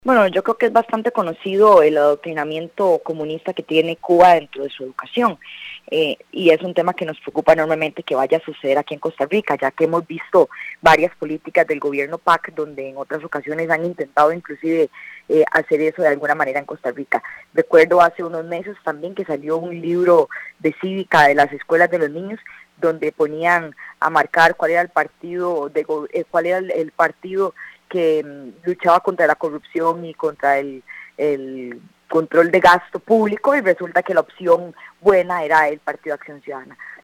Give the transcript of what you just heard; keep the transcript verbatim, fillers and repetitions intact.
Bueno, yo creo que es bastante conocido el adoctrinamiento comunista que tiene Cuba dentro de su educación, eh, y es un tema que nos preocupa enormemente que vaya a suceder aquí en Costa Rica, ya que hemos visto varias políticas del gobierno P A C donde en otras ocasiones han intentado inclusive eh, hacer eso de alguna manera en Costa Rica. Recuerdo hace unos meses también que salió un libro de cívica de las escuelas de los niños donde ponían a marcar cuál era el partido de eh, cuál era el, el partido que um, luchaba contra la corrupción y contra el, el control de gasto público, y resulta que la opción buena era el Partido Acción Ciudadana.